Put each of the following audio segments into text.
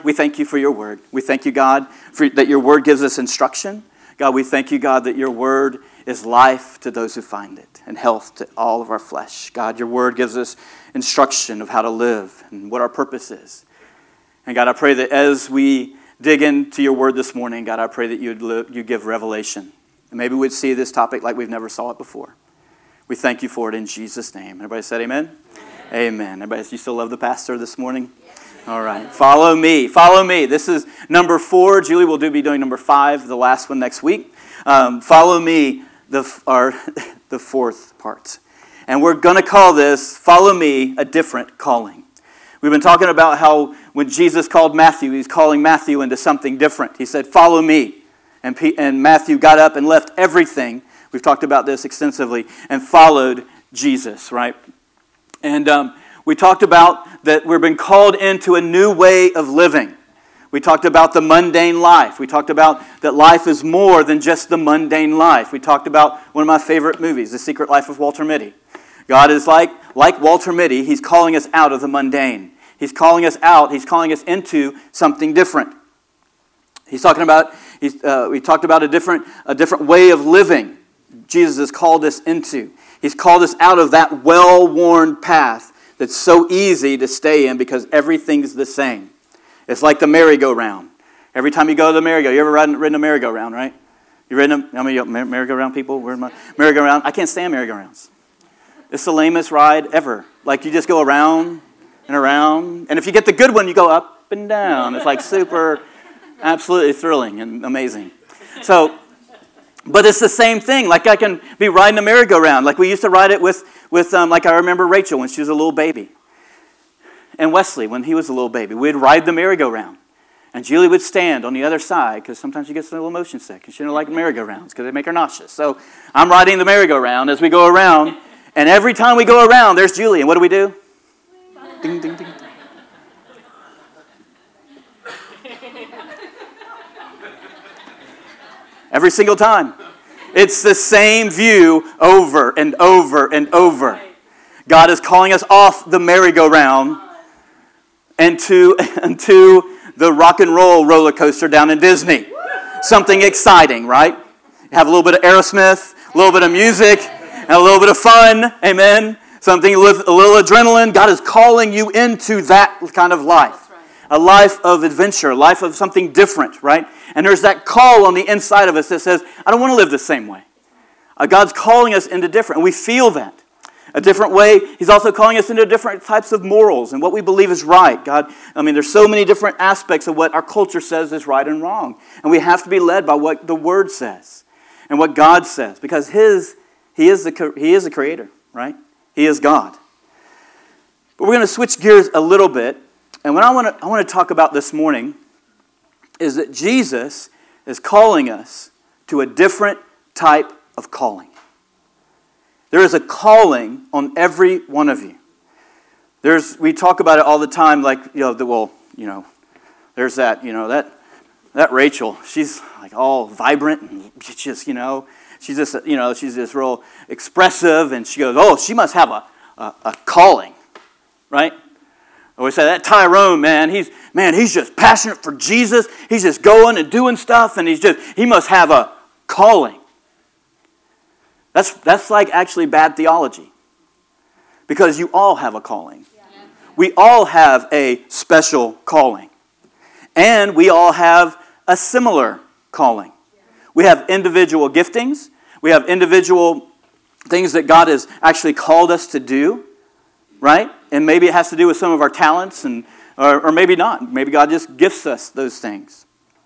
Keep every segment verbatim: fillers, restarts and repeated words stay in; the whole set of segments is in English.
We thank you for your word. We thank you, God, for, that your word gives us instruction. God, we thank you, God, that your word is life to those who find it and health to all of our flesh. God, your word gives us instruction of how to live and what our purpose is. And God, I pray that as we dig into your word this morning, God, I pray that you'd li- you give revelation. And maybe we'd see this topic like we've never saw it before. We thank you for it in Jesus' name. Everybody said amen? Amen. Amen. Everybody, you still love the pastor this morning? All right. Follow me. Follow me. This is number four. Julie will do be doing number five, the last one next week. Um, follow me, the our, the fourth part. And we're going to call this, Follow Me, a Different Calling. We've been talking about how when Jesus called Matthew, he's calling Matthew into something different. He said, follow me. And, P- and Matthew got up and left everything. We've talked about this extensively. And followed Jesus, right? And um, we talked about that we've been called into a new way of living. We talked about the mundane life. We talked about that life is more than just the mundane life. We talked about one of my favorite movies, The Secret Life of Walter Mitty. God is like, like Walter Mitty, he's calling us out of the mundane. He's calling us out, he's calling us into something different. He's talking about, he's, uh, we talked about a different, a different way of living Jesus has called us into. He's called us out of that well-worn path that's so easy to stay in because everything's the same. It's like the merry-go-round. Every time you go to the merry-go, you ever ridden, ridden a merry-go-round, right? You ridden a, how many merry-go-round people? Where am I? Merry-go-round. I can't stand merry-go-rounds. It's the lamest ride ever. Like you just go around and around. And if you get the good one, you go up and down. It's like super, absolutely thrilling and amazing. So, but it's the same thing. Like I can be riding a merry-go-round. Like we used to ride it with, with um, like I remember Rachel when she was a little baby. And Wesley when he was a little baby. We'd ride the merry-go-round. And Julie would stand on the other side because sometimes she gets a little motion sick. And she didn't like merry-go-rounds because they make her nauseous. So I'm riding the merry-go-round as we go around. And every time we go around, there's Julie. And what do we do? Ding, ding, ding. Every single time. It's the same view over and over and over. God is calling us off the merry-go-round and to, and to the rock and roll roller coaster down in Disney. Something exciting, right? Have a little bit of Aerosmith, a little bit of music, and a little bit of fun. Amen. Something with a little adrenaline. God is calling you into that kind of life. A life of adventure, a life of something different, right? And there's that call on the inside of us that says, I don't want to live the same way. Uh, God's calling us into different, and we feel that. A different way. He's also calling us into different types of morals and what we believe is right. God, I mean, there's so many different aspects of what our culture says is right and wrong. And we have to be led by what the Word says and what God says. Because his, he is the, he is the Creator, right? He is God. But we're going to switch gears a little bit. And what I want to I want to talk about this morning is that Jesus is calling us to a different type of calling. There is a calling on every one of you. There's we talk about it all the time, like you know, the, well, you know, there's that, you know, that that Rachel. She's like all vibrant and just, you know, she's just, you know, she's just real expressive, and she goes, oh, she must have a a, a calling, right? Or we say that Tyrone, man, he's man, he's just passionate for Jesus. He's just going and doing stuff, and he's just he must have a calling. That's that's like actually bad theology. Because you all have a calling. Yeah. We all have a special calling. And we all have a similar calling. Yeah. We have individual giftings. We have individual things that God has actually called us to do. Right? And maybe it has to do with some of our talents, and or, or maybe not. Maybe God just gifts us those things.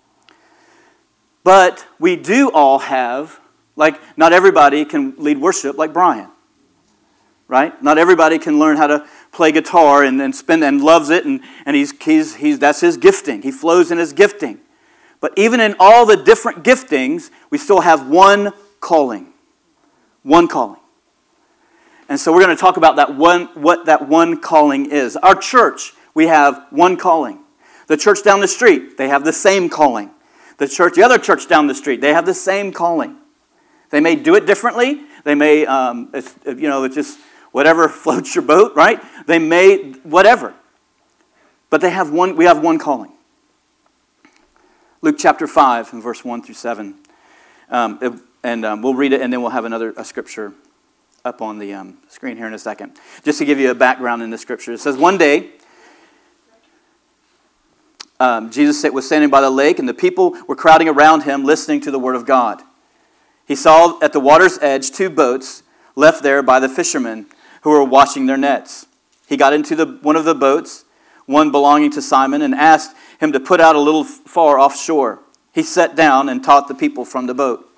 But we do all have, like, not everybody can lead worship like Brian. Right? Not everybody can learn how to play guitar and, and spend and loves it, and, and he's he's he's that's his gifting. He flows in his gifting. But even in all the different giftings, we still have one calling. One calling. And so we're going to talk about that one, what that one calling is. Our church, we have one calling. The church down the street, they have the same calling. The church, the other church down the street, they have the same calling. They may do it differently. They may, um, it's, you know, it's just whatever floats your boat, right? They may, whatever. But they have one. We have one calling. Luke chapter five, and verse one through seven. Um, it, and um, we'll read it, and then we'll have another a scripture up on the um, screen here in a second. Just to give you a background in the scripture. It says, one day, um, Jesus was standing by the lake, and the people were crowding around him, listening to the word of God. He saw at the water's edge two boats left there by the fishermen who were washing their nets. He got into the one of the boats, one belonging to Simon, and asked him to put out a little far offshore. He sat down and taught the people from the boat.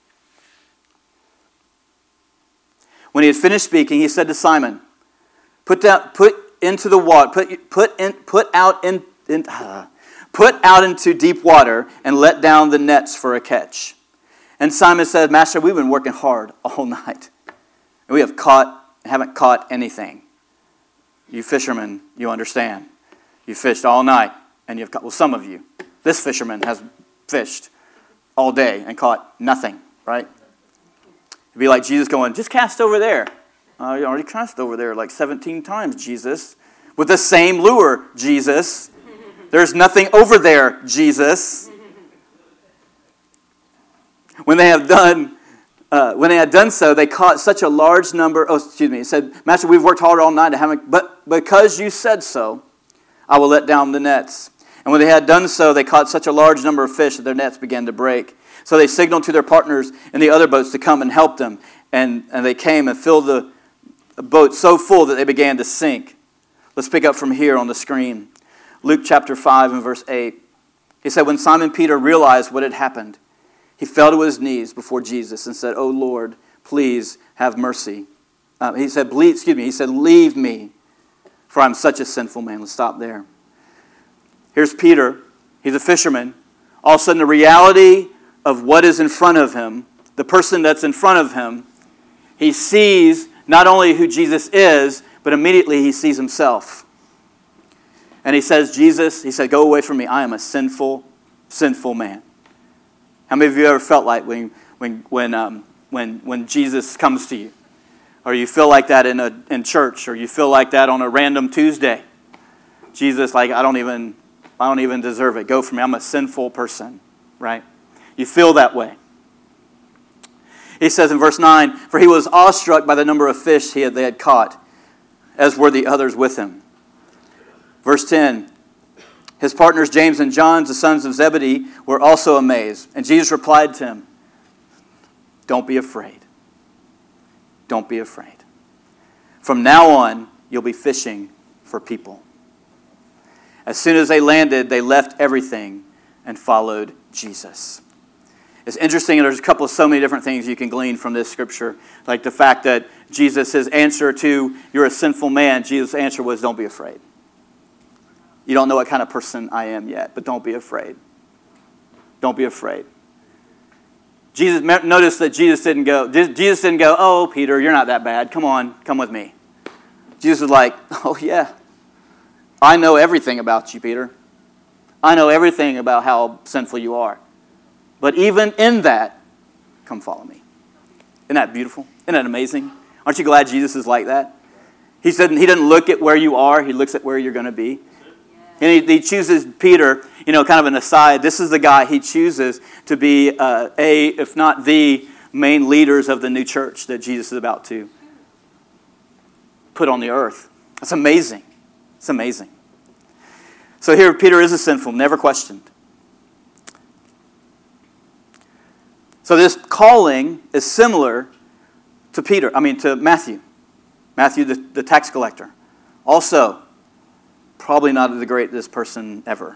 When he had finished speaking, he said to Simon, "Put down, put into the water, put put in, put out in, in uh, put out into deep water, and let down the nets for a catch." And Simon said, "Master, we've been working hard all night, and we have caught haven't caught anything." You fishermen, you understand. You fished all night, and you've caught. Well, some of you, this fisherman has fished all day and caught nothing. Right? It'd be like Jesus going, "Just cast over there." Uh, you already cast over there like seventeen times, Jesus. With the same lure, Jesus. There's nothing over there, Jesus. When they have done, uh, when they had done so, they caught such a large number. Oh, excuse me. He said, "Master, we've worked hard all night, haven't, but because you said so, I will let down the nets." And when they had done so, they caught such a large number of fish that their nets began to break. So they signaled to their partners in the other boats to come and help them. And, and they came and filled the boat so full that they began to sink. Let's pick up from here on the screen. Luke chapter five and verse eight. He said, when Simon Peter realized what had happened, he fell to his knees before Jesus and said, "Oh Lord, please have mercy." Uh, he said, "Please, excuse me." He said, "Leave me, for I'm such a sinful man." Let's stop there. Here's Peter. He's a fisherman. All of a sudden, the reality of what is in front of him, the person that's in front of him, he sees not only who Jesus is, but immediately he sees himself. And he says, "Jesus," he said, "go away from me. I am a sinful, sinful man." How many of you ever felt like when when when um, when when Jesus comes to you, or you feel like that in a in church, or you feel like that on a random Tuesday? Jesus, like I don't even I don't even deserve it. Go from me. I'm a sinful person, right? You feel that way. He says in verse nine, "For he was awestruck by the number of fish he had, they had caught, as were the others with him." Verse ten, his partners James and John, the sons of Zebedee, were also amazed. And Jesus replied to him, "Don't be afraid. Don't be afraid. From now on, you'll be fishing for people." As soon as they landed, they left everything and followed Jesus. It's interesting, and there's a couple of so many different things you can glean from this scripture. Like the fact that Jesus, his answer to, "You're a sinful man," Jesus' answer was, "Don't be afraid. You don't know what kind of person I am yet, but don't be afraid. Don't be afraid." Jesus, notice that Jesus didn't go, Jesus didn't go, "Oh, Peter, you're not that bad. Come on, come with me." Jesus was like, "Oh, yeah. I know everything about you, Peter. I know everything about how sinful you are. But even in that, come follow me." Isn't that beautiful? Isn't that amazing? Aren't you glad Jesus is like that? He said he doesn't look at where you are. He looks at where you're going to be. And he, he chooses Peter, you know, kind of an aside. This is the guy he chooses to be uh, a, if not the main leaders of the new church that Jesus is about to put on the earth. That's amazing. It's amazing. So here, Peter is a sinful, never questioned. So this calling is similar to Peter, I mean to Matthew. Matthew, the, the tax collector. Also, probably not the greatest person ever.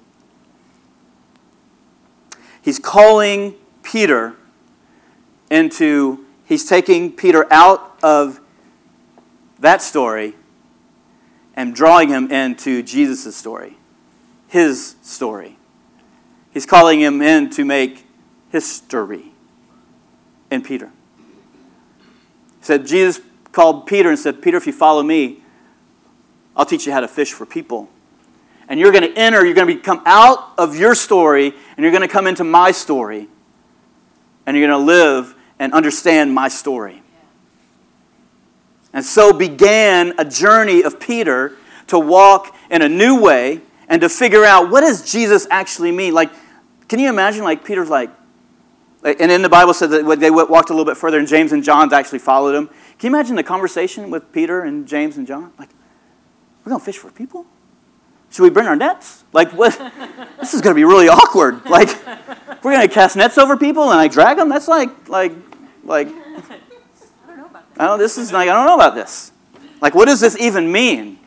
He's calling Peter into, he's taking Peter out of that story and drawing him into Jesus' story, his story. He's calling him in to make history in Peter. He said, Jesus called Peter and said, "Peter, if you follow me, I'll teach you how to fish for people. And you're going to enter, you're going to come out of your story, and you're going to come into my story. And you're going to live and understand my story." And so began a journey of Peter to walk in a new way and to figure out, what does Jesus actually mean? Like, Can you imagine, like, Peter's like, and then the Bible said that they walked a little bit further, and James and John actually followed him. Can you imagine the conversation with Peter and James and John? Like, we're going to fish for people? Should we bring our nets? Like, what? This is going to be really awkward. Like, we're going to cast nets over people and I drag them? That's like, like, like, I don't know about that. I don't, this is like, I don't know about this. Like, what does this even mean?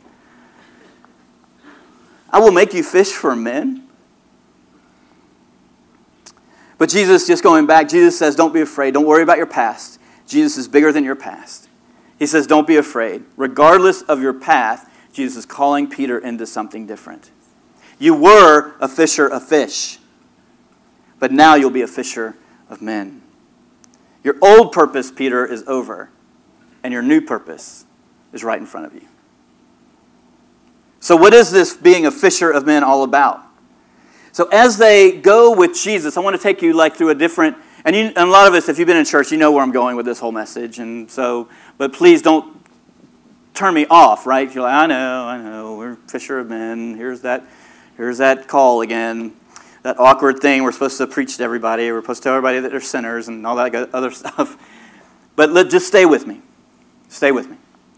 I will make you fish for men. But Jesus, just going back, Jesus says, don't be afraid. Don't worry about your past. Jesus is bigger than your past. He says, don't be afraid. Regardless of your path, Jesus is calling Peter into something different. You were a fisher of fish, but now you'll be a fisher of men. Your old purpose, Peter, is over, and your new purpose is right in front of you. So what is this being a fisher of men all about? So as they go with Jesus, I want to take you like through a different, and, you, and a lot of us, if you've been in church, you know where I'm going with this whole message. And so, but please don't turn me off, right? You're like, I know, I know, we're fisher of men. Here's that, here's that call again. That awkward thing, we're supposed to preach to everybody. We're supposed to tell everybody that they're sinners and all that other stuff. But let, just stay with me. Stay with me.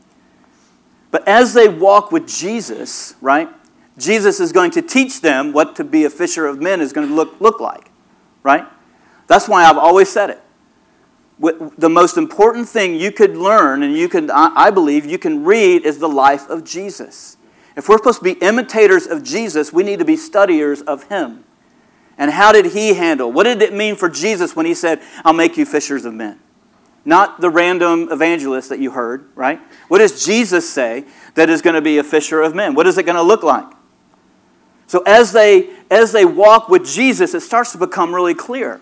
But as they walk with Jesus, right, Jesus is going to teach them what to be a fisher of men is going to look, look like, right? That's why I've always said it. The most important thing you could learn, and you can, I believe, you can read is the life of Jesus. If we're supposed to be imitators of Jesus, we need to be studiers of Him. And how did He handle? What did it mean for Jesus when He said, I'll make you fishers of men? Not the random evangelist that you heard, right? What does Jesus say that is going to be a fisher of men? What is it going to look like? So as they, as they walk with Jesus, it starts to become really clear.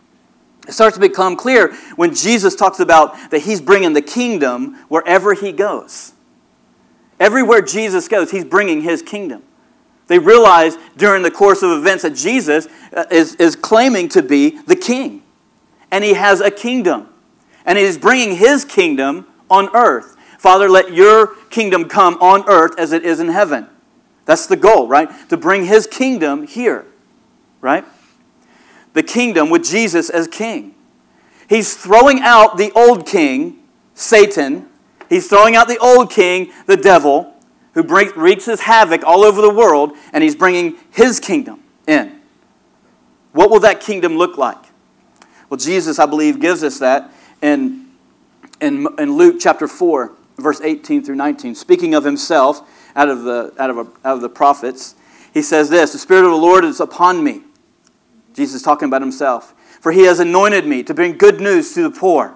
It starts to become clear when Jesus talks about that He's bringing the kingdom wherever He goes. Everywhere Jesus goes, He's bringing His kingdom. They realize during the course of events that Jesus is, is claiming to be the king. And He has a kingdom. And He is bringing His kingdom on earth. Father, let your kingdom come on earth as it is in heaven. That's the goal, right? To bring His kingdom here, right? The kingdom with Jesus as king. He's throwing out the old king, Satan. He's throwing out the old king, the devil, who wreaks his havoc all over the world, and He's bringing His kingdom in. What will that kingdom look like? Well, Jesus, I believe, gives us that in, in, in Luke chapter four, verse eighteen through nineteen. Speaking of Himself, out of the, out of, a, out of the prophets, He says this, the Spirit of the Lord is upon me. Jesus is talking about Himself. For He has anointed me to bring good news to the poor.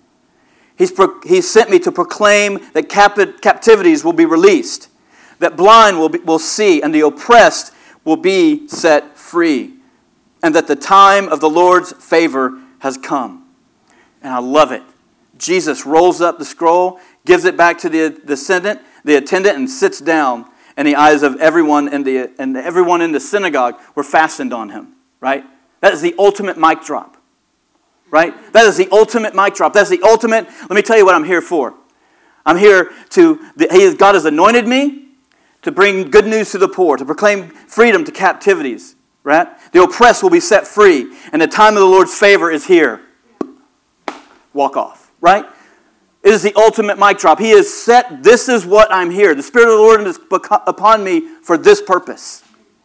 He's, pro- he's sent me to proclaim that cap- captivities will be released, that blind will, be, will see, and the oppressed will be set free, and that the time of the Lord's favor has come. And I love it. Jesus rolls up the scroll, gives it back to the, the attendant, the attendant, and sits down. And the eyes of everyone in the and everyone in the synagogue were fastened on Him. Right? That is the ultimate mic drop. Right? That is the ultimate mic drop. That's the ultimate. Let me tell you what I'm here for. I'm here to, he, God has anointed me to bring good news to the poor, to proclaim freedom to captivities. Right? The oppressed will be set free, and the time of the Lord's favor is here. Walk off. Right? It is the ultimate mic drop. He has set, this is what I'm here. The Spirit of the Lord is upon me for this purpose.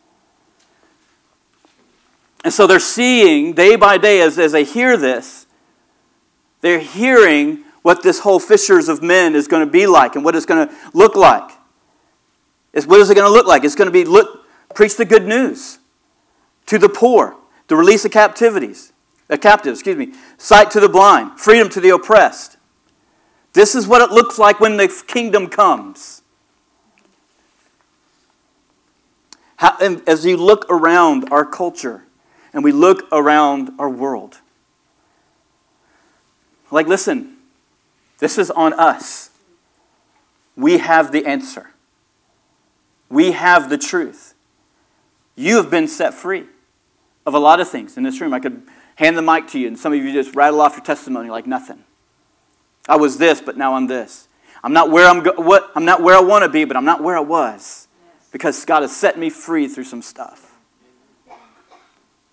And so they're seeing day by day as, as they hear this, they're hearing what this whole fishers of men is going to be like and what it's going to look like. It's, what is it going to look like? It's going to be look, preach the good news to the poor, to release the captivities, the captives, excuse me, sight to the blind, freedom to the oppressed. This is what it looks like when the kingdom comes. How, and as you look around our culture, and we look around our world. Like, listen, this is on us. We have the answer. We have the truth. You have been set free of a lot of things in this room. I could hand the mic to you, and some of you just rattle off your testimony like nothing. I was this, but now I'm this. I'm not where I'm go- what I'm not where I want to be, but I'm not where I was, because God has set me free through some stuff.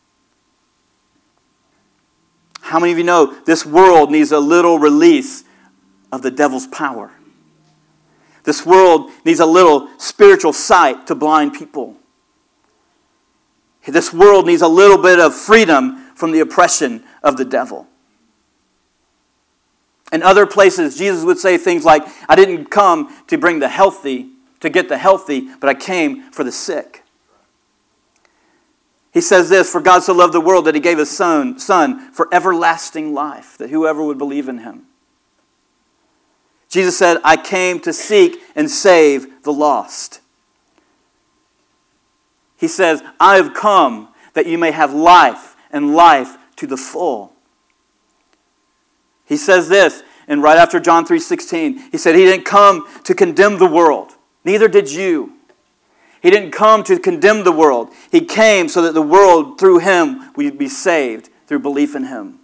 How many of you know this world needs a little release of the devil's power? This world needs a little spiritual sight to blind people. This world needs a little bit of freedom from the oppression of the devil. In other places, Jesus would say things like, I didn't come to bring the healthy, to get the healthy, but I came for the sick. He says this, for God so loved the world that he gave his son, son for everlasting life, that whoever would believe in him. Jesus said, I came to seek and save the lost. He says, I have come that you may have life and life to the full. He says this, and right after John three sixteen, he said he didn't come to condemn the world. Neither did you. He didn't come to condemn the world. He came so that the world, through him, would be saved through belief in him.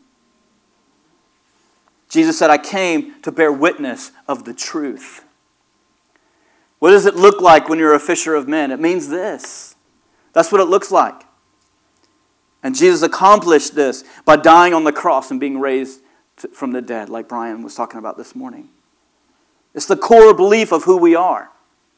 Jesus said, I came to bear witness of the truth. What does it look like when you're a fisher of men? It means this. That's what it looks like. And Jesus accomplished this by dying on the cross and being raised from the dead, like Brian was talking about this morning. It's the core belief of who we are.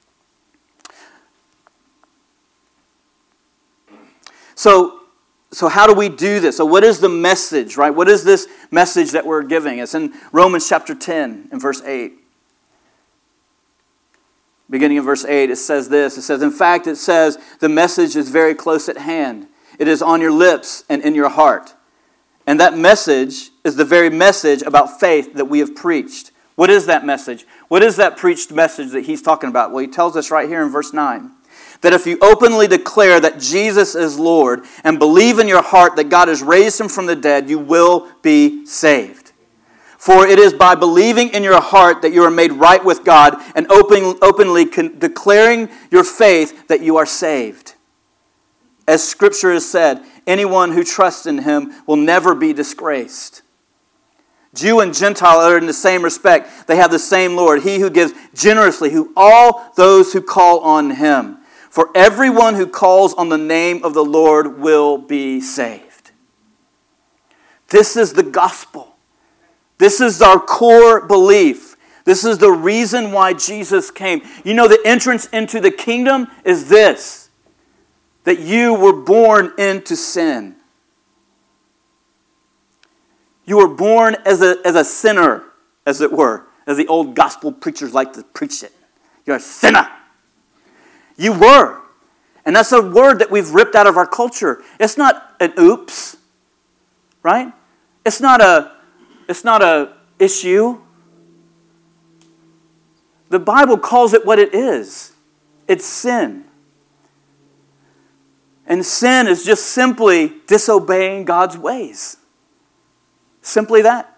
So, so how do we do this? So what is the message, right? What is this message that we're giving? It's in Romans chapter ten and verse eight. Beginning of verse eight, it says this. It says, in fact, it says, the message is very close at hand. It is on your lips and in your heart. And that message is the very message about faith that we have preached. What is that message? What is that preached message that he's talking about? Well, he tells us right here in verse nine. That if you openly declare that Jesus is Lord and believe in your heart that God has raised him from the dead, you will be saved. For it is by believing in your heart that you are made right with God and open, openly con- declaring your faith that you are saved. As Scripture has said, anyone who trusts in him will never be disgraced. Jew and Gentile are in the same respect. They have the same Lord, he who gives generously to all those who call on him. For everyone who calls on the name of the Lord will be saved. This is the gospel. This is our core belief. This is the reason why Jesus came. You know, the entrance into the kingdom is this. That you were born into sin. You were born as a, as a sinner, as it were. As the old gospel preachers like to preach it. You're a sinner. You were. And that's a word that we've ripped out of our culture. It's not an oops, right? It's not a, it's not a issue. The Bible calls it what it is. It's sin. And sin is just simply disobeying God's ways. Simply that.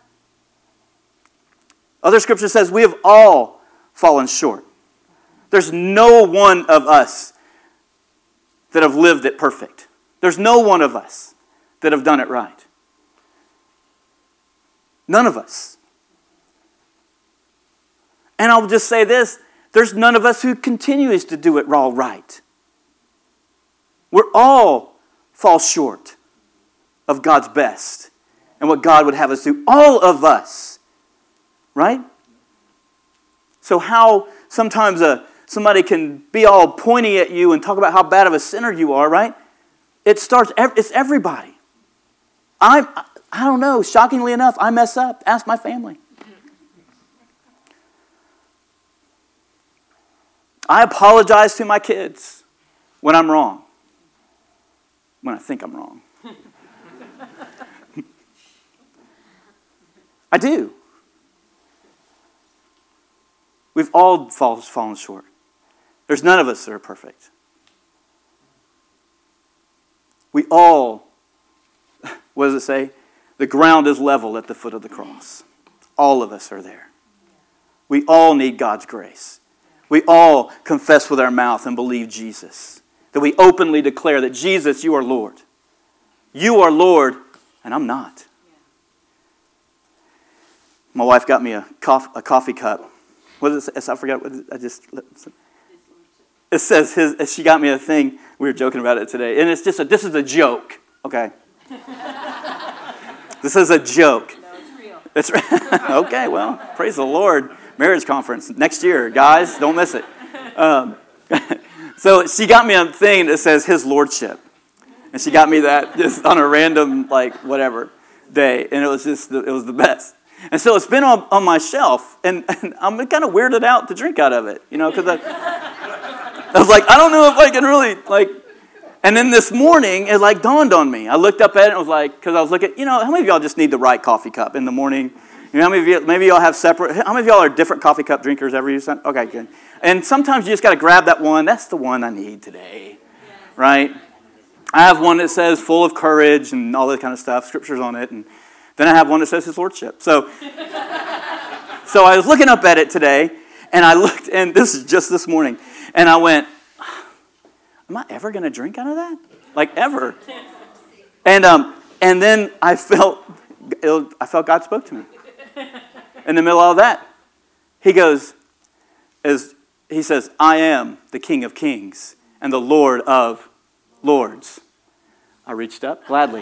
Other scripture says we have all fallen short. There's no one of us that have lived it perfect. There's no one of us that have done it right. None of us. And I'll just say this, there's none of us who continues to do it all right. We're all fall short of God's best and what God would have us do. All of us. Right? So how sometimes a somebody can be all pointy at you and talk about how bad of a sinner you are, right? It starts, it's everybody. I I don't know, shockingly enough, I mess up. Ask my family. I apologize to my kids when I'm wrong. When I think I'm wrong. I do. We've all fallen short. There's none of us that are perfect. We all, what does it say? The ground is level at the foot of the cross. All of us are there. We all need God's grace. We all confess with our mouth and believe Jesus. That we openly declare that Jesus, you are Lord. You are Lord, and I'm not. My wife got me a, cof- a coffee cup. What does it say? I forgot what I just... It says, his, she got me a thing. We were joking about it today. And it's just a, this is a joke, okay? This is a joke. No, it's real. It's okay, well, praise the Lord. Marriage conference next year. Guys, don't miss it. Um, so she got me a thing that says His Lordship. And she got me that just on a random, like, whatever day. And it was just, it was the best. And so it's been on, on my shelf. And, and I'm kind of weirded out to drink out of it, you know, because I, I was like, I don't know if I can really, like, and then this morning, it like dawned on me. I looked up at it and was like, because I was looking, you know, how many of y'all just need the right coffee cup in the morning? You know, how many of you, maybe y'all have separate, how many of y'all are different coffee cup drinkers every use? Okay, good. And sometimes you just got to grab that one. That's the one I need today, right? I have one that says full of courage and all that kind of stuff, scriptures on it. And then I have one that says His Lordship. So, so I was looking up at it today, and I looked, and this is just this morning, and I went, am I ever going to drink out of that? Like, ever. And um, and then I felt, I felt God spoke to me. In the middle of all that, He goes, as He says, I am the King of Kings and the Lord of Lords. I reached up gladly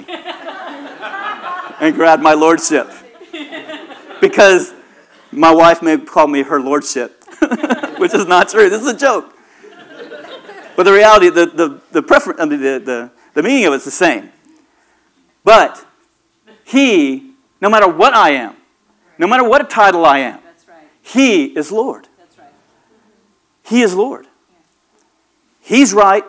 and grabbed my lordship. Because my wife may call me her lordship, which is not true. This is a joke. But the reality, the the the preference, the, the the meaning of it's the same. But He, no matter what I am, no matter what a title I am, That's right. He is Lord. That's right. He is Lord. He's right,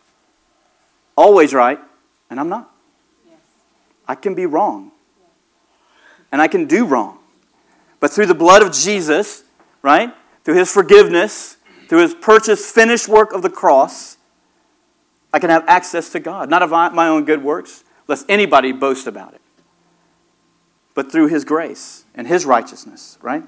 always right, and I'm not. Yes. I can be wrong. And I can do wrong. But through the blood of Jesus, right, through His forgiveness, through His purchased, finished work of the cross, I can have access to God. Not of my own good works, lest anybody boast about it. But through His grace and His righteousness, right?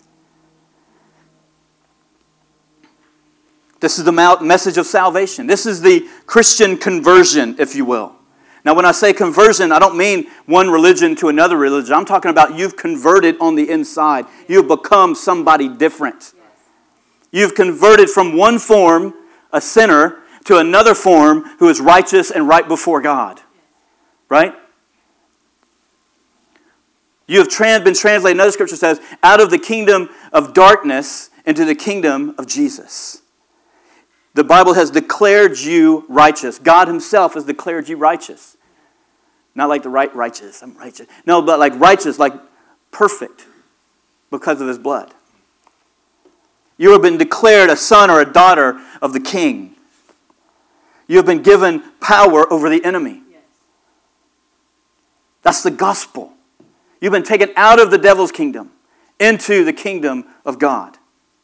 This is the message of salvation. This is the Christian conversion, if you will. Now, when I say conversion, I don't mean one religion to another religion. I'm talking about you've converted on the inside. You've become somebody different. You've converted from one form, a sinner, to another form who is righteous and right before God. Right? You have trans- been translated, another scripture says, out of the kingdom of darkness into the kingdom of Jesus. The Bible has declared you righteous. God Himself has declared you righteous. Not like the right righteous, I'm righteous. No, but like righteous, like perfect because of His blood. You have been declared a son or a daughter of the King. You have been given power over the enemy. Yes. That's the gospel. You've been taken out of the devil's kingdom into the kingdom of God.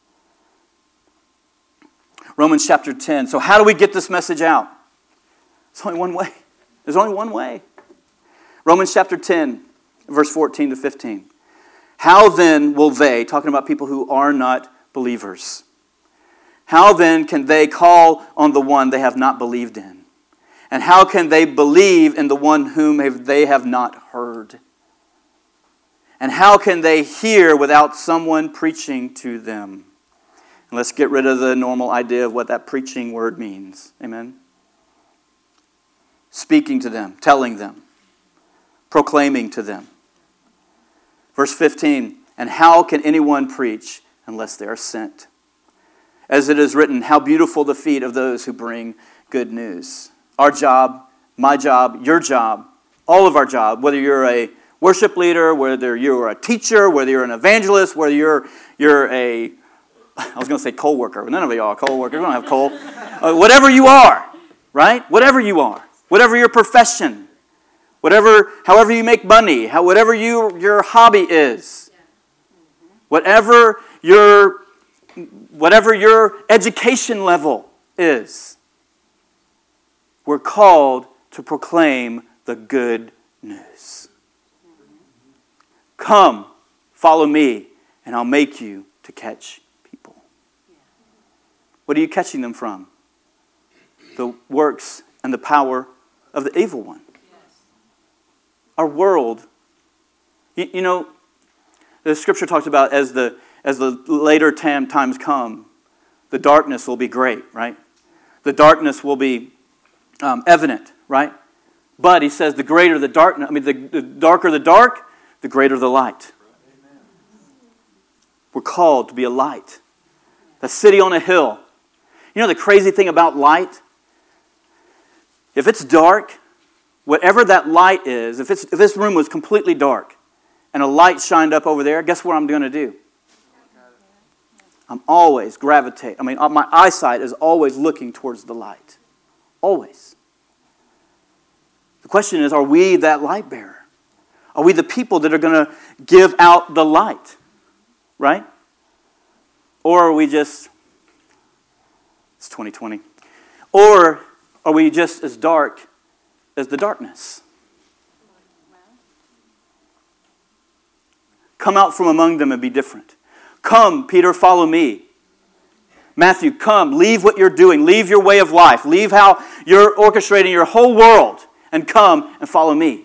Romans chapter ten. So how do we get this message out? There's only one way. There's only one way. Romans chapter ten, verse fourteen to fifteen. How then will they, talking about people who are not believers, how then can they call on the one they have not believed in? And how can they believe in the one whom they have not heard? And how can they hear without someone preaching to them? And let's get rid of the normal idea of what that preaching word means. Amen? Speaking to them, telling them, proclaiming to them. Verse fifteen, and how can anyone preach unless they are sent? As it is written, how beautiful the feet of those who bring good news. Our job, my job, your job, all of our job, whether you're a worship leader, whether you're a teacher, whether you're an evangelist, whether you're you're a, I was going to say coal worker, but none of you are coal workers. We don't have coal. Uh, whatever you are, right? Whatever you are, whatever your profession, whatever, however you make money, how, whatever you, your hobby is, whatever your, whatever your education level is, we're called to proclaim the good news. Come, follow me, and I'll make you to catch people. What are you catching them from? The works and the power of the evil one. Our world, you, you know, the scripture talks about as the as the later tam, times come, the darkness will be great, right? The darkness will be um, evident, right? But he says the greater the darkness, I mean, the, the darker the dark, the greater the light. We're called to be a light. A city on a hill. You know the crazy thing about light? If it's dark, whatever that light is, if, it's, if this room was completely dark and a light shined up over there, guess what I'm going to do? I'm always gravitate. I mean, my eyesight is always looking towards the light. Always. The question is, are we that light bearer? Are we the people that are going to give out the light? Right? Or are we just, it's twenty twenty. Or are we just as dark as the darkness? Come out from among them and be different. Come, Peter, follow me. Matthew, come, leave what you're doing. Leave your way of life. Leave how you're orchestrating your whole world and come and follow me.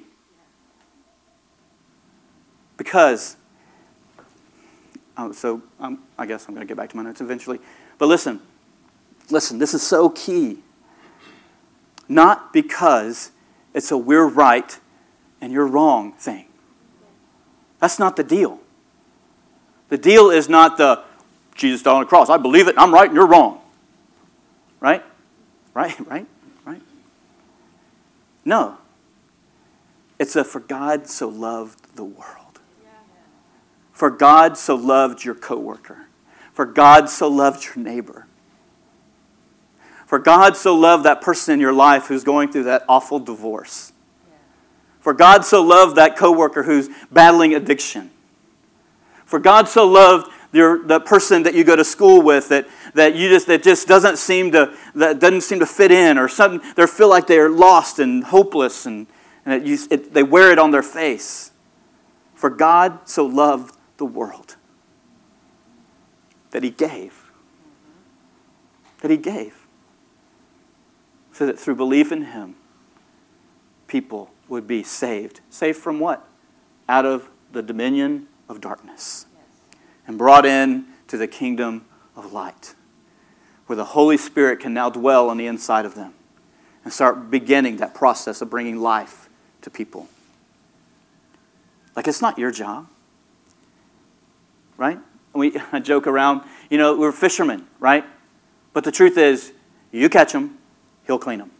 Because, oh, so um, I guess I'm going to get back to my notes eventually. But listen, listen, this is so key. Not because it's a we're right and you're wrong thing. That's not the deal. The deal is not the Jesus died on the cross. I believe it. I'm right and you're wrong. Right? Right? Right? Right? No. It's a for God so loved the world. For God so loved your coworker. For God so loved your neighbor. For God so loved that person in your life who's going through that awful divorce. For God so loved that coworker who's battling addiction. For God so loved your, the person that you go to school with that, that you just that just doesn't seem to that doesn't seem to fit in, or something. They feel like they're lost and hopeless, and, and it, you, it, they wear it on their face. For God so loved the world that He gave. That He gave. So that through belief in Him, people would be saved. Saved from what? Out of the dominion of darkness. And brought in to the kingdom of light. Where the Holy Spirit can now dwell on the inside of them. And start beginning that process of bringing life to people. Like, it's not your job. Right? We I joke around, you know, we're fishermen, right? But the truth is, you catch them, He'll clean them.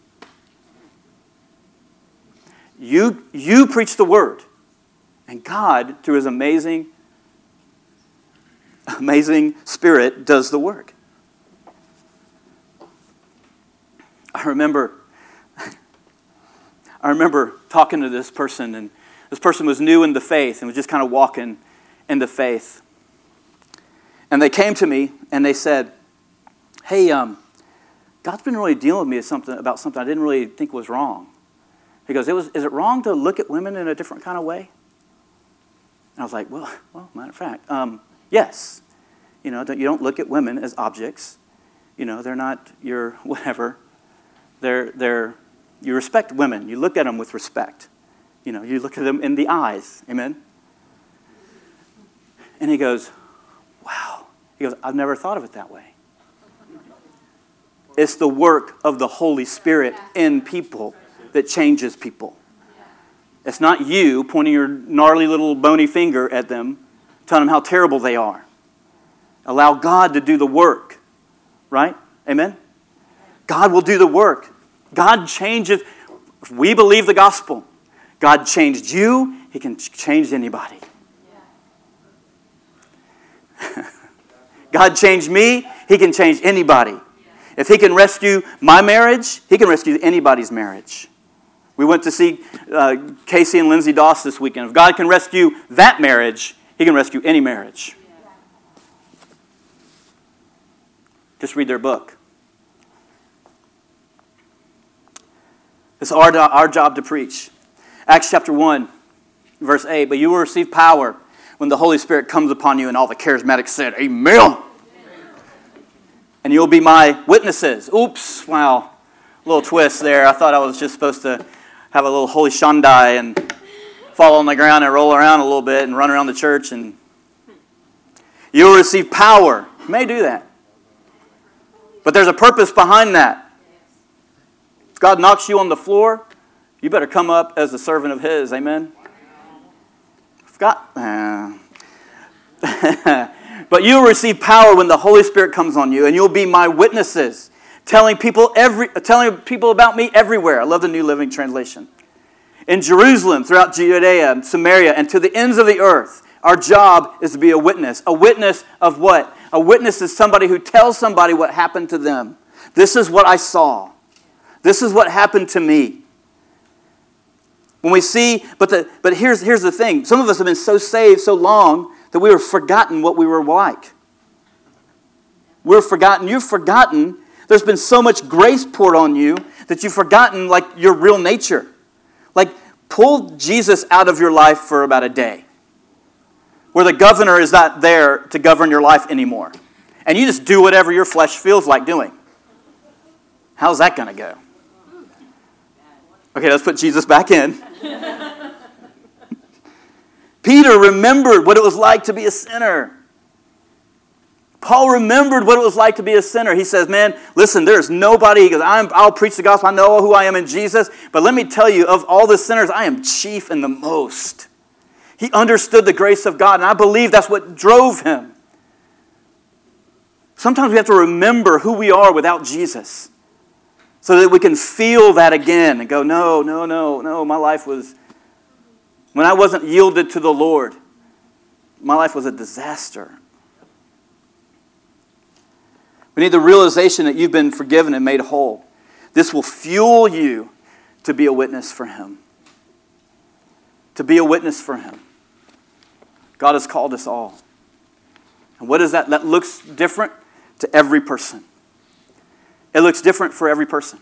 You, you preach the word. And God, through His amazing, amazing Spirit, does the work. I remember, I remember talking to this person, and this person was new in the faith and was just kind of walking in the faith. And they came to me and they said, hey, um, God's been really dealing with me something, about something I didn't really think was wrong. He goes, it was, is it wrong to look at women in a different kind of way? And I was like, well, well, matter of fact, um, yes. You know, you don't look at women as objects. You know, they're not your whatever. They're, they're, you respect women. You look at them with respect. You know, you look at them in the eyes. Amen? And he goes, wow. He goes, I've never thought of it that way. It's the work of the Holy Spirit in people that changes people. It's not you pointing your gnarly little bony finger at them, telling them how terrible they are. Allow God to do the work. Right? Amen? God will do the work. God changes. If we believe the gospel, God changed you, He can change anybody. God changed me, He can change anybody. If He can rescue my marriage, He can rescue anybody's marriage. We went to see uh, Casey and Lindsay Doss this weekend. If God can rescue that marriage, He can rescue any marriage. Just read their book. It's our, our job to preach. Acts chapter one, verse eight. But you will receive power when the Holy Spirit comes upon you, and all the charismatics said, Amen. Amen. And you'll be my witnesses. Oops, wow. A little twist there. I thought I was just supposed to have a little holy shandai and fall on the ground and roll around a little bit and run around the church. And you'll receive power. You may do that. But there's a purpose behind that. If God knocks you on the floor, you better come up as a servant of his. Amen? Forgot. Uh, but you will receive power when the Holy Spirit comes on you, and you'll be my witnesses, telling people every, telling people about me everywhere. I love the New Living Translation. In Jerusalem, throughout Judea, Samaria, and to the ends of the earth. Our job is to be a witness. A witness of what? A witness is somebody who tells somebody what happened to them. This is what I saw. This is what happened to me. When we see, but the but here's here's the thing. Some of us have been so saved so long that we have forgotten what we were like. We're forgotten. You've forgotten. There's been so much grace poured on you that you've forgotten like your real nature. Like pull Jesus out of your life for about a day, where the governor is not there to govern your life anymore, and you just do whatever your flesh feels like doing. How's that going to go? Okay, let's put Jesus back in. Peter remembered what it was like to be a sinner. Paul remembered what it was like to be a sinner. He says, man, listen, there's nobody, he goes, I'm, I'll preach the gospel, I know who I am in Jesus, but let me tell you, of all the sinners, I am chief and the most. He understood the grace of God, and I believe that's what drove him. Sometimes we have to remember who we are without Jesus, so that we can feel that again and go, no, no, no, no, my life was, when I wasn't yielded to the Lord, my life was a disaster. We need the realization that you've been forgiven and made whole. This will fuel you to be a witness for Him. To be a witness for Him. God has called us all. And what is that? That looks different to every person. It looks different for every person.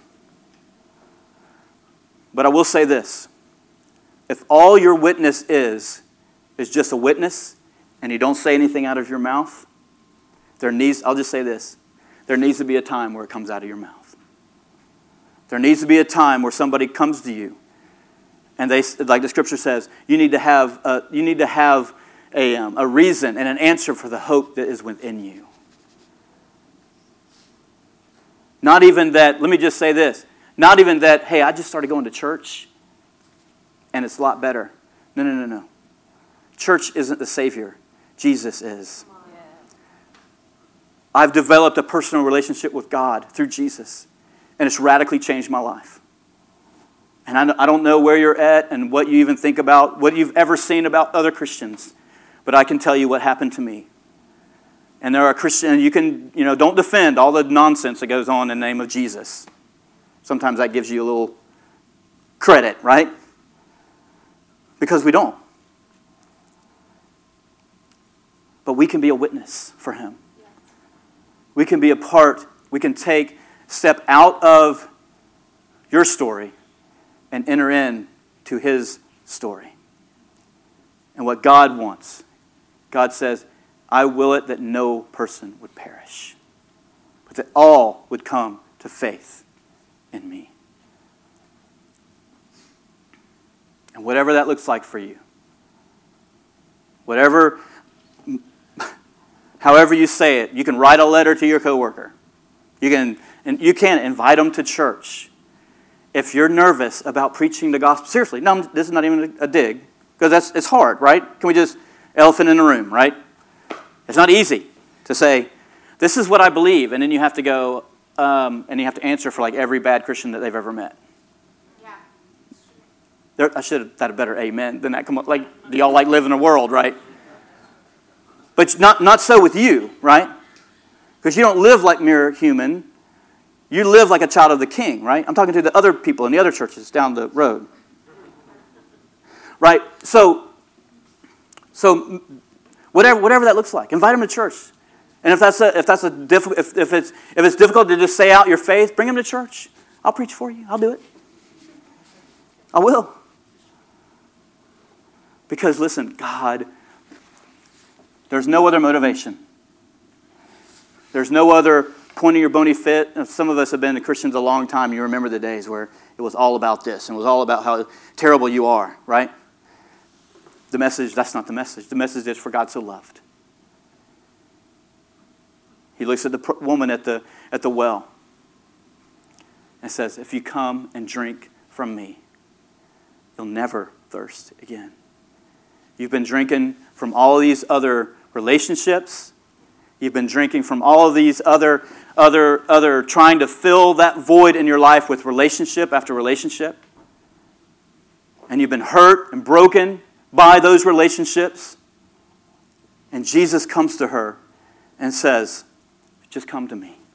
But I will say this. If all your witness is, is just a witness, and you don't say anything out of your mouth, there needs, I'll just say this, there needs to be a time where it comes out of your mouth. There needs to be a time where somebody comes to you, and they, like the scripture says, you need to have a, you need to have a, um, a reason and an answer for the hope that is within you. Not even that, let me just say this, not even that, hey, I just started going to church and it's a lot better. No, no, no, no. Church isn't the Savior. Jesus is. I've developed a personal relationship with God through Jesus, and it's radically changed my life. And I don't know where you're at and what you even think about, what you've ever seen about other Christians, but I can tell you what happened to me. And there are Christians, you can, you know, don't defend all the nonsense that goes on in the name of Jesus. Sometimes that gives you a little credit, right? Because we don't. But we can be a witness for Him. We can be a part, we can take, step out of your story and enter in to His story. And what God wants. God says, I will it that no person would perish, but that all would come to faith in me. And whatever that looks like for you, whatever, however you say it, you can write a letter to your coworker. You can, and you can invite them to church. If you're nervous about preaching the gospel, seriously, no, this is not even a dig, because that's it's hard, right? Can we just, elephant in the room, right? It's not easy to say, this is what I believe, and then you have to go, um, and you have to answer for like every bad Christian that they've ever met. Yeah. There, I should have had a better amen than that. Come on, like, do y'all like live in a world, right? But not, not so with you, right? Because you don't live like mere human. You live like a child of the King, right? I'm talking to the other people in the other churches down the road. Right? So, so whatever whatever that looks like, invite them to church. And if that's a if that's a difficult if, if it's if it's difficult to just say out your faith, bring them to church. I'll preach for you. I'll do it. I will. Because listen, God, there's no other motivation. There's no other pointing your bony fit. Some of us have been Christians a long time. You remember the days where it was all about this and it was all about how terrible you are, right? The message, that's not the message. The message is for God so loved. He looks at the woman at the, at the well and says, if you come and drink from me, you'll never thirst again. You've been drinking from all these other relationships. You've been drinking from all of these other, other, other, trying to fill that void in your life with relationship after relationship. And you've been hurt and broken by those relationships. And Jesus comes to her and says, just come to me.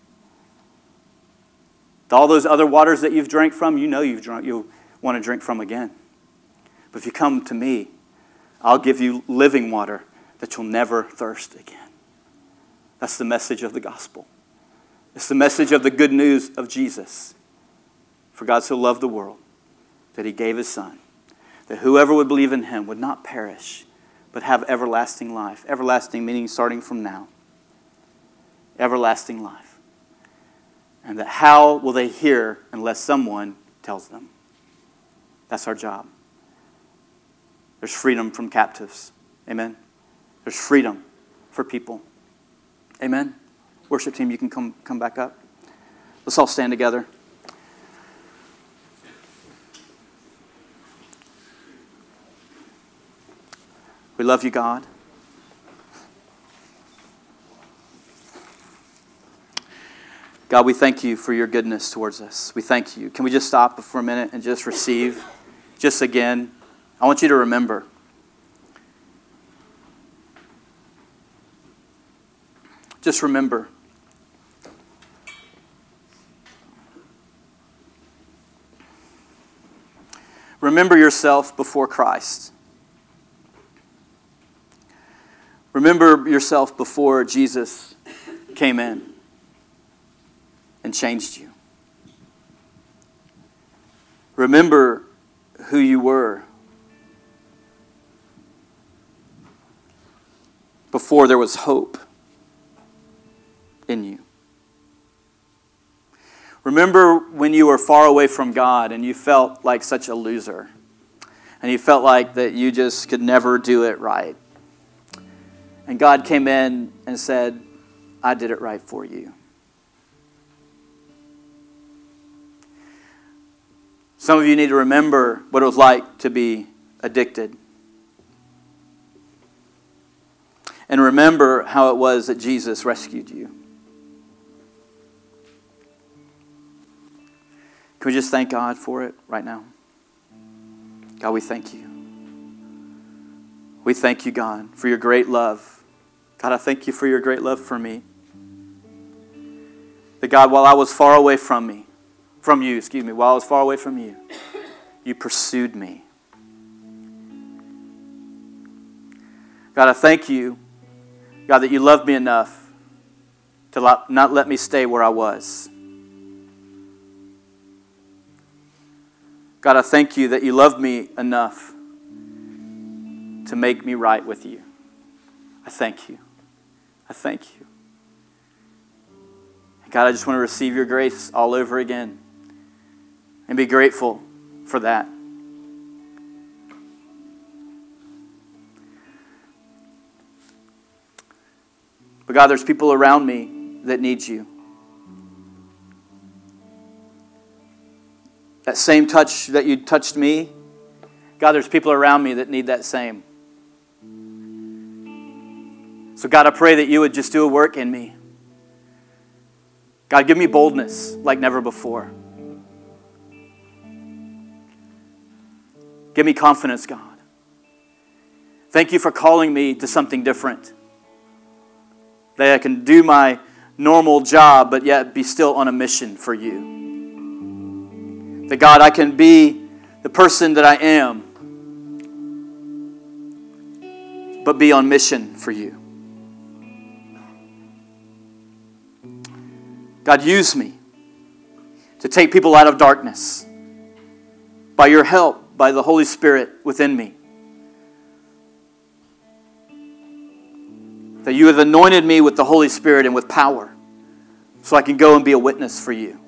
All those other waters that you've drank from, you know you've drunk, you'll want to drink from again. But if you come to me, I'll give you living water that you'll never thirst again. That's the message of the gospel. It's the message of the good news of Jesus. For God so loved the world that he gave his Son, that whoever would believe in him would not perish, but have everlasting life. Everlasting meaning starting from now. Everlasting life. And that how will they hear unless someone tells them? That's our job. There's freedom from captives. Amen. There's freedom for people. Amen. Worship team, you can come, come back up. Let's all stand together. We love you, God. God, we thank you for your goodness towards us. We thank you. Can we just stop for a minute and just receive? Just again, I want you to remember. Just remember. Remember yourself before Christ. Remember yourself before Jesus came in and changed you. Remember who you were before there was hope in you. Remember when you were far away from God and you felt like such a loser and you felt like that you just could never do it right. And God came in and said, I did it right for you. Some of you need to remember what it was like to be addicted. And remember how it was that Jesus rescued you. Can we just thank God for it right now? God, we thank you. We thank you, God, for your great love. God, I thank you for your great love for me. That God, while I was far away from me, from you, excuse me, while I was far away from you, you pursued me. God, I thank you, God, that you loved me enough to not let me stay where I was. God, I thank you that you loved me enough to make me right with you. I thank you. I thank you. God, I just want to receive your grace all over again and be grateful for that. But God, there's people around me that need you. That same touch that you touched me, God, there's people around me that need that same. So God, I pray that you would just do a work in me. God, give me boldness like never before. Give me confidence, God. Thank you for calling me to something different. That I can do my normal job, but yet be still on a mission for you. That God, I can be the person that I am, but be on mission for you. God, use me to take people out of darkness by your help, by the Holy Spirit within me. That you have anointed me with the Holy Spirit and with power so I can go and be a witness for you.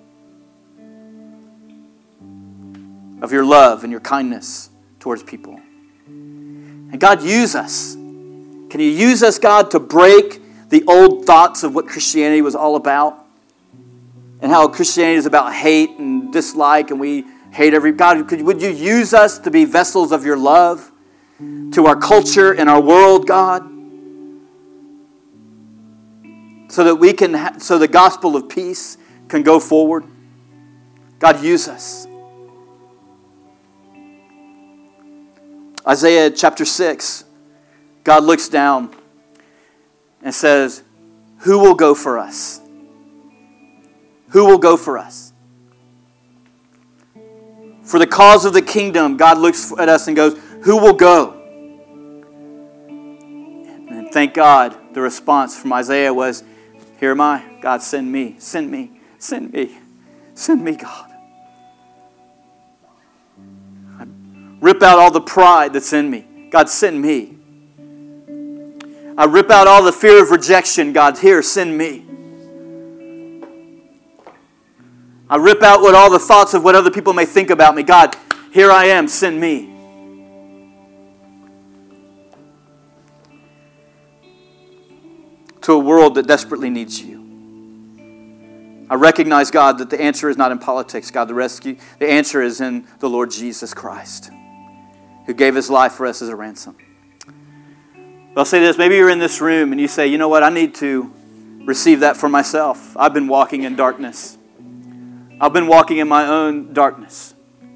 Of your love and your kindness towards people. And God, use us. Can you use us, God, to break the old thoughts of what Christianity was all about? And how Christianity is about hate and dislike, and we hate every... God, could, would you use us to be vessels of your love to our culture and our world, God? So that we can, ha- so the gospel of peace can go forward. God, use us. Isaiah chapter six, God looks down and says, who will go for us? Who will go for us? For the cause of the kingdom, God looks at us and goes, who will go? And thank God, the response from Isaiah was, here am I. God, send me, send me, send me, send me, God. I rip out all the pride that's in me. God, send me. I rip out all the fear of rejection. God, here, send me. I rip out what all the thoughts of what other people may think about me. God, here I am, send me. To a world that desperately needs you. I recognize, God, that the answer is not in politics, God. The rescue, the answer is in the Lord Jesus Christ, who gave His life for us as a ransom. But I'll say this, maybe you're in this room and you say, you know what, I need to receive that for myself. I've been walking in darkness. I've been walking in my own darkness.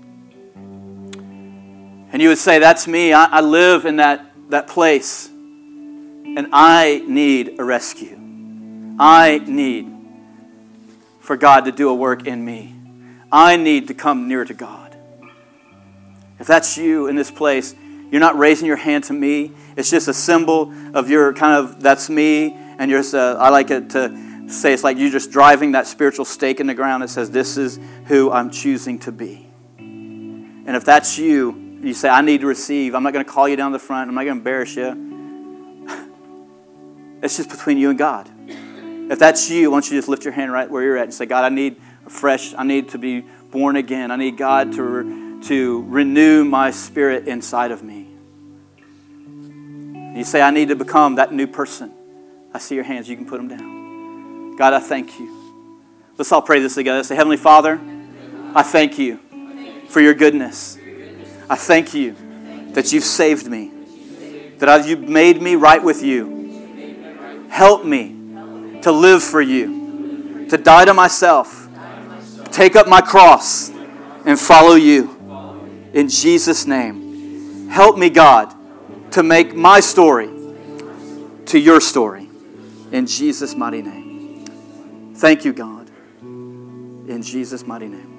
And you would say, that's me. I, I live in that, that place. And I need a rescue. I need for God to do a work in me. I need to come near to God. If that's you in this place, you're not raising your hand to me. It's just a symbol of your kind of, that's me. And you're just, uh, I like it to say it's like you're just driving that spiritual stake in the ground that says, this is who I'm choosing to be. And if that's you, you say, I need to receive. I'm not going to call you down the front. I'm not going to embarrass you. It's just between you and God. If that's you, why don't you just lift your hand right where you're at and say, God, I need a fresh, I need to be born again. I need God to, re, to renew my spirit inside of me. And you say, I need to become that new person. I see your hands. You can put them down. God, I thank you. Let's all pray this together. Say, Heavenly Father, I thank you for your goodness. I thank you that you've saved me, that you've made me right with you. Help me to live for you, to die to myself, take up my cross, and follow you. In Jesus' name. Help me, God, to make my story to your story. In Jesus' mighty name. Thank you, God. In Jesus' mighty name.